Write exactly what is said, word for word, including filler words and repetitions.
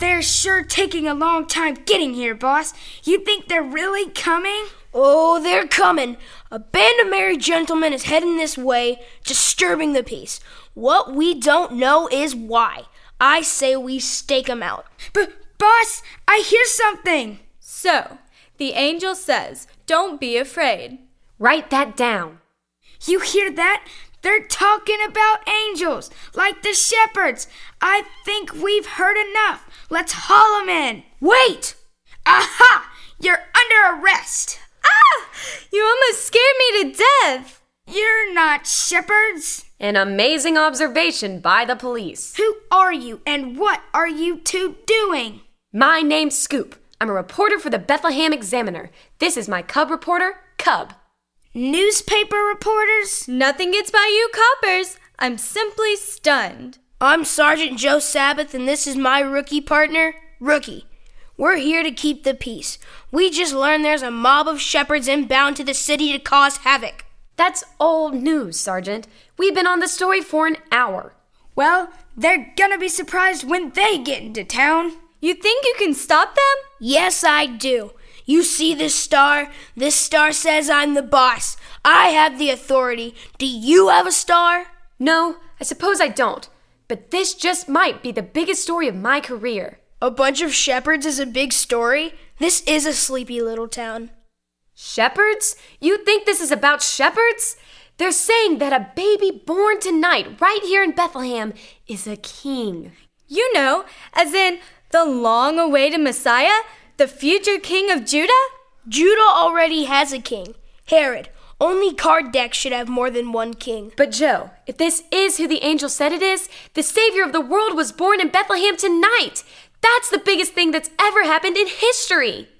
They're sure taking a long time getting here, boss. You think they're really coming? Oh, they're coming. A band of merry gentlemen is heading this way, disturbing the peace. What we don't know is why. I say we stake 'em out. But, boss, I hear something. So, the angel says, don't be afraid. Write that down. You hear that? They're talking about angels, like the shepherds. I think we've heard enough. Let's haul 'em in. Wait! Aha! You're under arrest. Ah! You almost scared me to death. You're not shepherds. An amazing observation by the police. Who are you and what are you two doing? My name's Scoop. I'm a reporter for the Bethlehem Examiner. This is my cub reporter, Cub. Newspaper reporters? Nothing gets by you coppers. I'm simply stunned. I'm Sergeant Joe Sabbath, and this is my rookie partner, Rookie. We're here to keep the peace. We just learned there's a mob of shepherds inbound to the city to cause havoc. That's old news, Sergeant. We've been on the story for an hour. Well, they're gonna be surprised when they get into town. You think you can stop them? Yes, I do. You see this star? This star says I'm the boss. I have the authority. Do you have a star? No, I suppose I don't. But this just might be the biggest story of my career. A bunch of shepherds is a big story? This is a sleepy little town. Shepherds? You think this is about shepherds? They're saying that a baby born tonight, right here in Bethlehem, is a king. You know, as in the long-awaited Messiah, the future king of Judah? Judah already has a king, Herod. Only Kardec should have more than one king. But Joe, if this is who the angel said it is, the Savior of the world was born in Bethlehem tonight. That's the biggest thing that's ever happened in history.